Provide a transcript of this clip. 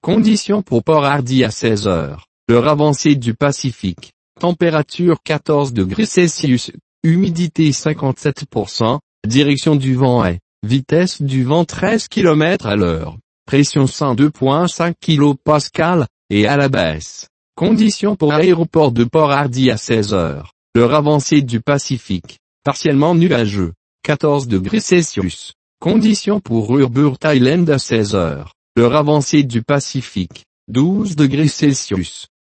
Conditions pour Port Hardy à 16 heures. L'heure avancée du Pacifique. Température 14 degrés Celsius. Humidité 57%. Direction du vent est. Vitesse du vent 13 km à l'heure. Pression 102,5 kPa, et à la baisse. Conditions pour aéroport de Port Hardy à 16 heures. L'heure avancée du Pacifique. Partiellement nuageux. 14 degrés Celsius. Conditions pour Ubud Thailand à 16 heures. L'heure avancée du Pacifique. 12 degrés Celsius.